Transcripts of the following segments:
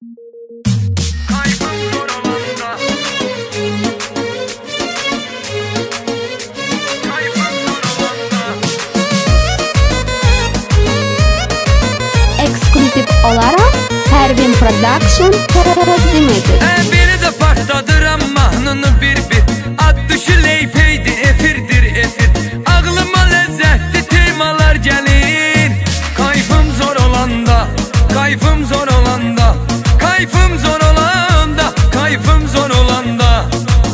Kaybım zor olanda, kaybım zor olanda. Ekskluziv olarak Pervin Production təqdim edir. Beni de partladıram mahnını bir ad düşü leyfeydi, efirdir efir. Ağlıma lezzetli temalar gelir. Kayfım zor olanda, kayfım zor olanda, kayfım zor olanda, kayfım zor olanda.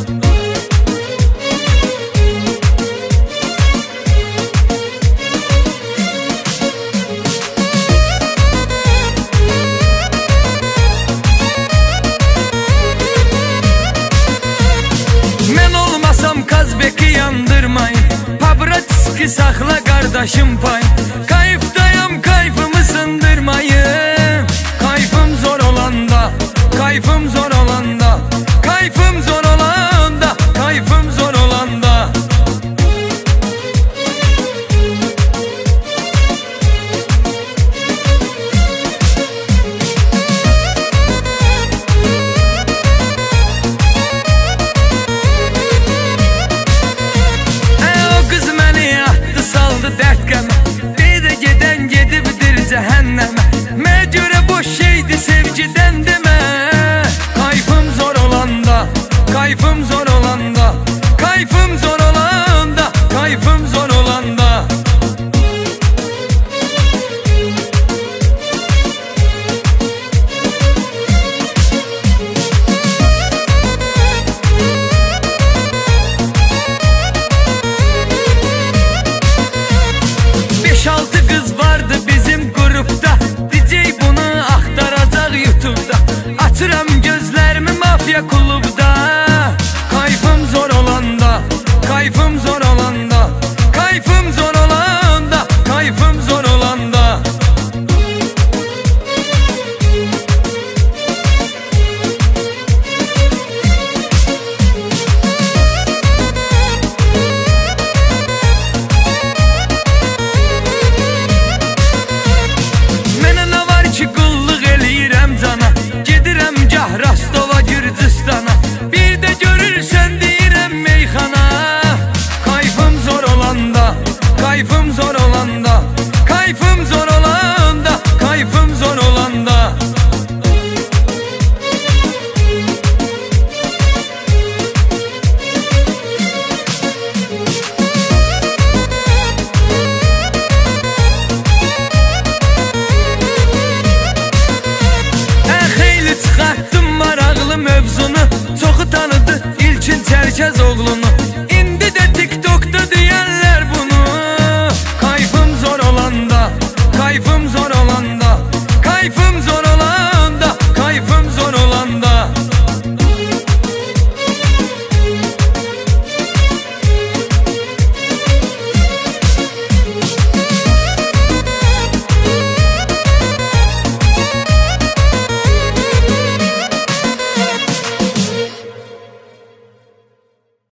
Men olmasam Kazbeki yandırmayın, Pabratiski sakla kardeşim pay. Kayıftayım, kayfımı sındırmayın. Kayfım zor olanda, kayfım zor olanda, kayfım zor olanda, kayfım zor olanda. O kız məni attı, saldı dert qəmə. Bir də gedən gedibdir cəhənnəmə.